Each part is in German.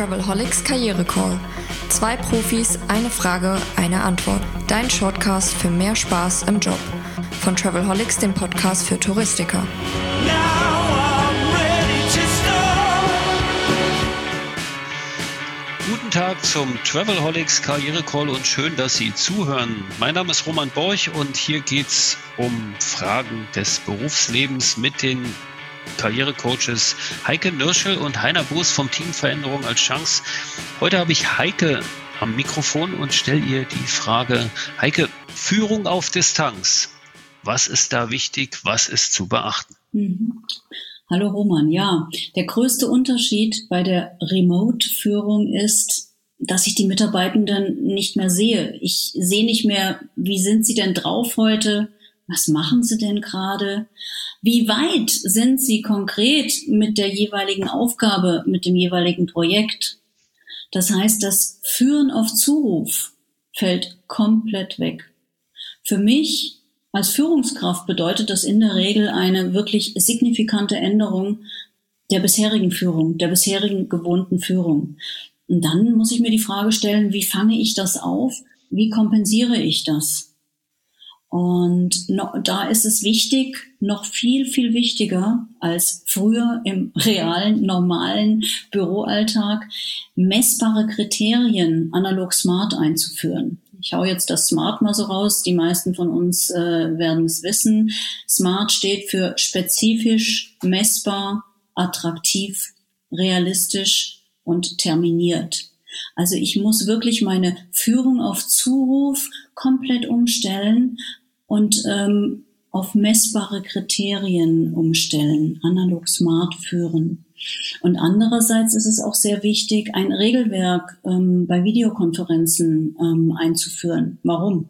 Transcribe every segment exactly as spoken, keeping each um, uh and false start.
Travelholics Karriere Call. Zwei Profis, eine Frage, eine Antwort. Dein Shortcast für mehr Spaß im Job. Von Travelholics, dem Podcast für Touristiker. Guten Tag zum Travelholics Karriere Call und schön, dass Sie zuhören. Mein Name ist Roman Borch und hier geht's um Fragen des Berufslebens mit den Karrierecoaches Heike Nürschel und Heiner Boos vom Team Veränderung als Chance. Heute habe ich Heike am Mikrofon und stelle ihr die Frage: Heike, Führung auf Distanz. Was ist da wichtig? Was ist zu beachten? Mhm. Hallo Roman, ja, der größte Unterschied bei der Remote-Führung ist, dass ich die Mitarbeitenden nicht mehr sehe. Ich sehe nicht mehr, wie sind sie denn drauf heute? Was machen sie denn gerade? Wie weit sind sie konkret mit der jeweiligen Aufgabe, mit dem jeweiligen Projekt? Das heißt, das Führen auf Zuruf fällt komplett weg. Für mich als Führungskraft bedeutet das in der Regel eine wirklich signifikante Änderung der bisherigen Führung, der bisherigen gewohnten Führung. Und dann muss ich mir die Frage stellen, wie fange ich das auf? Wie kompensiere ich das? Und noch, da ist es wichtig, noch viel, viel wichtiger als früher im realen, normalen Büroalltag, messbare Kriterien analog smart einzuführen. Ich hau jetzt das SMART mal so raus. Die meisten von uns äh, werden es wissen. SMART steht für spezifisch, messbar, attraktiv, realistisch und terminiert. Also ich muss wirklich meine Führung auf Zuruf komplett umstellen und ähm, auf messbare Kriterien umstellen, analog smart führen. Und andererseits ist es auch sehr wichtig, ein Regelwerk ähm, bei Videokonferenzen ähm, einzuführen. Warum?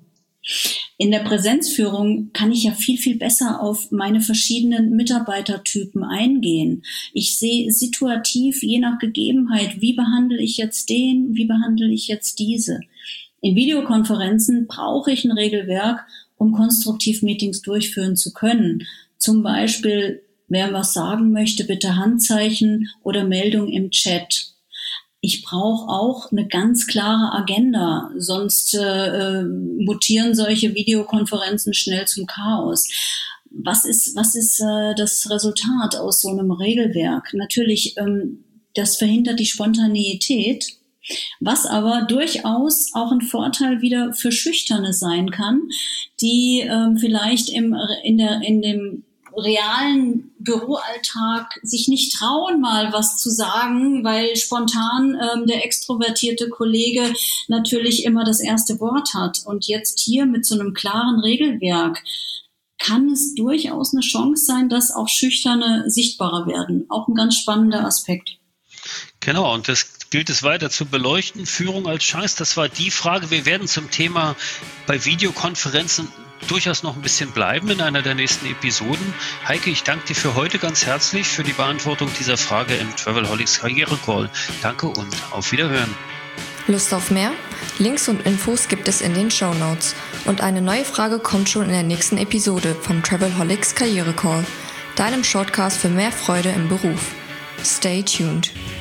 In der Präsenzführung kann ich ja viel, viel besser auf meine verschiedenen Mitarbeitertypen eingehen. Ich sehe situativ, je nach Gegebenheit, wie behandle ich jetzt den, wie behandle ich jetzt diese. In Videokonferenzen brauche ich ein Regelwerk, um konstruktiv Meetings durchführen zu können. Zum Beispiel, wer was sagen möchte, bitte Handzeichen oder Meldung im Chat. Ich brauche auch eine ganz klare Agenda, sonst äh, mutieren solche Videokonferenzen schnell zum Chaos. Was ist, was ist äh, das Resultat aus so einem Regelwerk? Natürlich, ähm, das verhindert die Spontaneität, was aber durchaus auch ein Vorteil wieder für Schüchterne sein kann, die ähm, vielleicht im, in, der, in dem realen Büroalltag sich nicht trauen, mal was zu sagen, weil spontan ähm, der extrovertierte Kollege natürlich immer das erste Wort hat. Und jetzt hier mit so einem klaren Regelwerk kann es durchaus eine Chance sein, dass auch Schüchterne sichtbarer werden. Auch ein ganz spannender Aspekt. Genau, und das gilt es weiter zu beleuchten. Führung als Chance, das war die Frage. Wir werden zum Thema bei Videokonferenzen durchaus noch ein bisschen bleiben in einer der nächsten Episoden. Heike, ich danke dir für heute ganz herzlich für die Beantwortung dieser Frage im Travelholics Karriere Call. Danke und auf Wiederhören. Lust auf mehr? Links und Infos gibt es in den Shownotes. Und eine neue Frage kommt schon in der nächsten Episode vom Travelholics Karriere Call, deinem Shortcast für mehr Freude im Beruf. Stay tuned.